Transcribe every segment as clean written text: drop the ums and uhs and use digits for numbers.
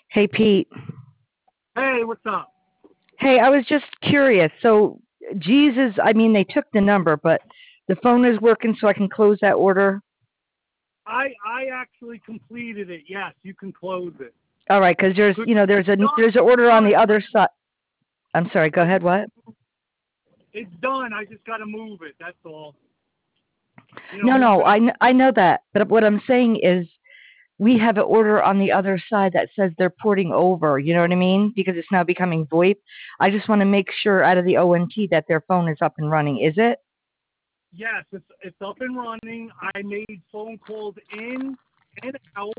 Hey, Pete. Hey, what's up? Hey, I was just curious. So, Jesus, I mean, they took the number, but the phone is working, so I can close that order. I actually completed it. Yes, you can close it. All right, because there's, Good. there's an It's order on done. the other side. I'm sorry. Go I ahead. just What? it's done. I just got to move it. That's all. No, Move no, it up. I know that, but what I'm saying is we have an order on the other side that says they're porting over. You know what I mean? Because it's now becoming VoIP. I just want to make sure out of the ONT that their phone is up and running. Is it? Yes, it's up and running. I made phone calls in and out.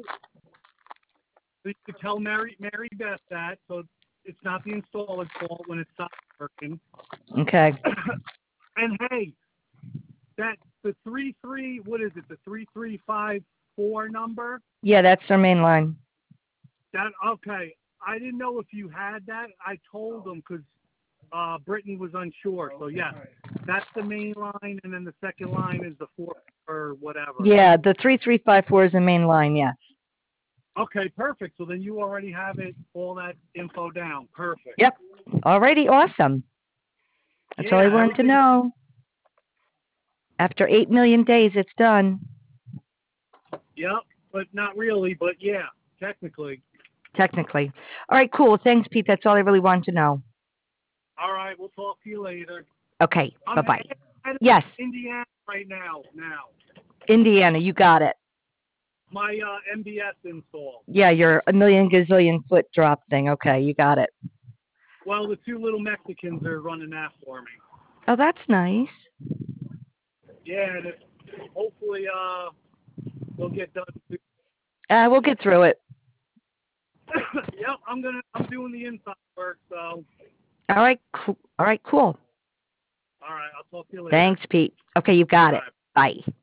So you could tell Mary Beth that. So it's not the installer's fault when it's not working. Okay. And hey, that the 33. What is it? The 3354 number. Yeah, that's their main line. That okay. I didn't know if you had that. I told them because Brittany was unsure. So yes, that's the main line, and then the second line is the four or whatever. Yeah, the 3354 is the main line. Yeah. Okay, perfect. So then you already have it, all that info down. Perfect. Yep. Alrighty, awesome. That's all I Yeah, wanted to everything. know. After 8 million days, it's done. Yep, but not really. But yeah, technically. Technically. All right, cool. Thanks, Pete. That's all I really wanted to know. All right, we'll talk to you later. Okay, I'm bye-bye. headed Yes, to Indiana right now. Now, Indiana, you got it. my MBS install. Yeah, your a million gazillion foot drop thing. Okay, you got it. Well, the two little Mexicans are running that for me. Oh, that's nice. Yeah, and hopefully we'll get done soon. We'll get through it. Yep, I'm doing the inside work, so All right, cool. All right, cool. all right, I'll talk to you later. Thanks, Pete. Okay, you got All it. right. Bye.